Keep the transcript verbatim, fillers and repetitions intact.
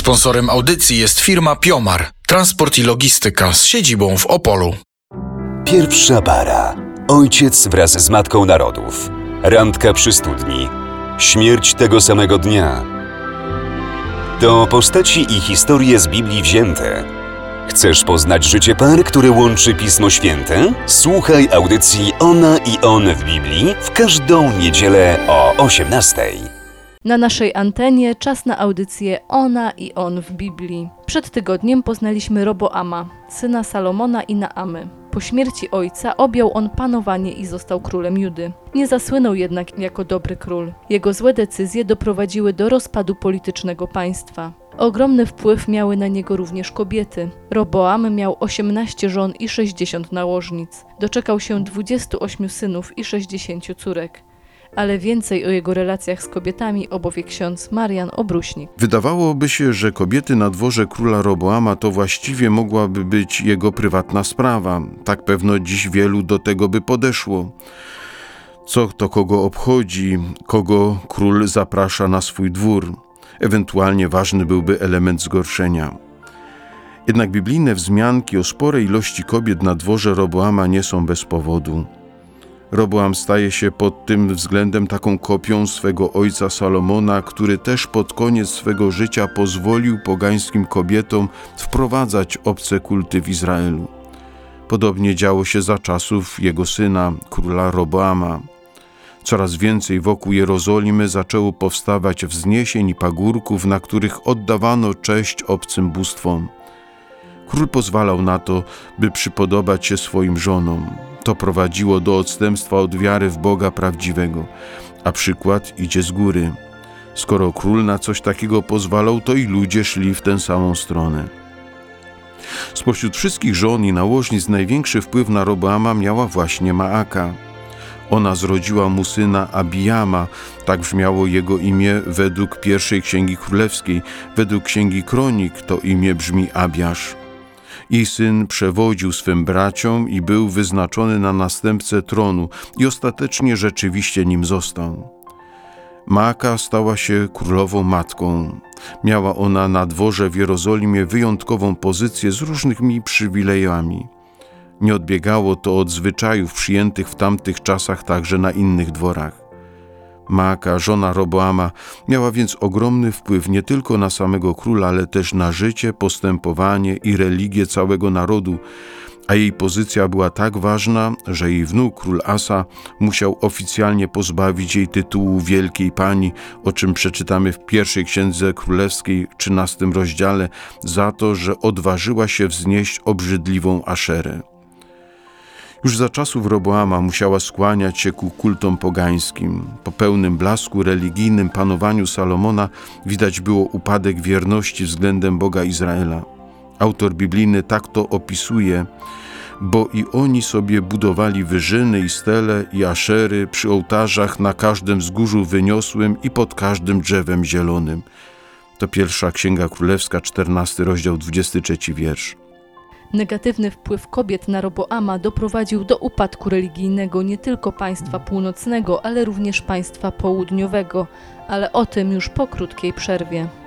Sponsorem audycji jest firma Piomar, transport i logistyka z siedzibą w Opolu. Pierwsza para. Ojciec wraz z Matką Narodów. Randka przy studni. Śmierć tego samego dnia. To postaci i historie z Biblii wzięte. Chcesz poznać życie par, które łączy Pismo Święte? Słuchaj audycji Ona i On w Biblii w każdą niedzielę o osiemnastej. Na naszej antenie czas na audycję Ona i On w Biblii. Przed tygodniem poznaliśmy Roboama, syna Salomona i Naamy. Po śmierci ojca objął on panowanie i został królem Judy. Nie zasłynął jednak jako dobry król. Jego złe decyzje doprowadziły do rozpadu politycznego państwa. Ogromny wpływ miały na niego również kobiety. Roboam miał osiemnaście żon i sześćdziesiąt nałożnic. Doczekał się dwudziestu ośmiu synów i sześćdziesięciu córek. Ale więcej o jego relacjach z kobietami opowie ksiądz Marian Obruśnik. Wydawałoby się, że kobiety na dworze króla Roboama to właściwie mogłaby być jego prywatna sprawa. Tak pewno dziś wielu do tego by podeszło. Co to kogo obchodzi, kogo król zaprasza na swój dwór. Ewentualnie ważny byłby element zgorszenia. Jednak biblijne wzmianki o sporej ilości kobiet na dworze Roboama nie są bez powodu. Roboam staje się pod tym względem taką kopią swego ojca Salomona, który też pod koniec swego życia pozwolił pogańskim kobietom wprowadzać obce kulty w Izraelu. Podobnie działo się za czasów jego syna, króla Roboama. Coraz więcej wokół Jerozolimy zaczęło powstawać wzniesień i pagórków, na których oddawano cześć obcym bóstwom. Król pozwalał na to, by przypodobać się swoim żonom. To prowadziło do odstępstwa od wiary w Boga prawdziwego, a przykład idzie z góry. Skoro król na coś takiego pozwalał, to i ludzie szli w tę samą stronę. Spośród wszystkich żon i nałożnic największy wpływ na Roboama miała właśnie Maaka. Ona zrodziła mu syna Abijama, tak brzmiało jego imię według pierwszej Księgi Królewskiej, według Księgi Kronik to imię brzmi Abiasz. Jej syn przewodził swym braciom i był wyznaczony na następcę tronu i ostatecznie rzeczywiście nim został. Maaka stała się królową matką. Miała ona na dworze w Jerozolimie wyjątkową pozycję z różnymi przywilejami. Nie odbiegało to od zwyczajów przyjętych w tamtych czasach także na innych dworach. Maaka, żona Roboama, miała więc ogromny wpływ nie tylko na samego króla, ale też na życie, postępowanie i religię całego narodu, a jej pozycja była tak ważna, że jej wnuk, król Asa, musiał oficjalnie pozbawić jej tytułu Wielkiej Pani, o czym przeczytamy w pierwszej Księdze Królewskiej, trzynastym rozdziale, za to, że odważyła się wznieść obrzydliwą Aszerę. Już za czasów Roboama musiała skłaniać się ku kultom pogańskim. Po pełnym blasku religijnym panowaniu Salomona widać było upadek wierności względem Boga Izraela. Autor biblijny tak to opisuje, bo i oni sobie budowali wyżyny i stele i aszery przy ołtarzach na każdym wzgórzu wyniosłym i pod każdym drzewem zielonym. To pierwsza Księga Królewska, czternasty rozdział, dwudziesty trzeci wiersz. Negatywny wpływ kobiet na Roboama doprowadził do upadku religijnego nie tylko państwa północnego, ale również państwa południowego, ale o tym już po krótkiej przerwie.